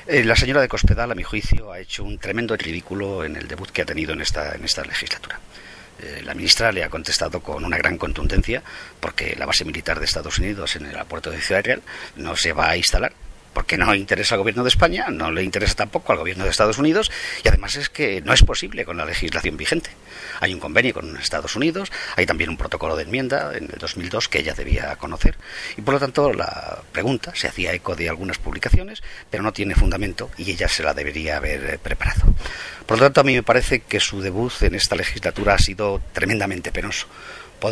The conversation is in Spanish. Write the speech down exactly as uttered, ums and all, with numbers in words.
Eh, la señora de Cospedal, a mi juicio, ha hecho un tremendo ridículo en el debut que ha tenido en esta, en esta legislatura. Eh, la ministra le ha contestado con una gran contundencia, porque la base militar de Estados Unidos en el aeropuerto de Ciudad Real no se va a instalar, porque no interesa al gobierno de España, no le interesa tampoco al gobierno de Estados Unidos, y además es que no es posible con la legislación vigente. Hay un convenio con Estados Unidos, hay también un protocolo de enmienda en el dos mil dos que ella debía conocer, y por lo tanto la pregunta se hacía eco de algunas publicaciones, pero no tiene fundamento y ella se la debería haber preparado. Por lo tanto, a mí me parece que su debut en esta legislatura ha sido tremendamente penoso,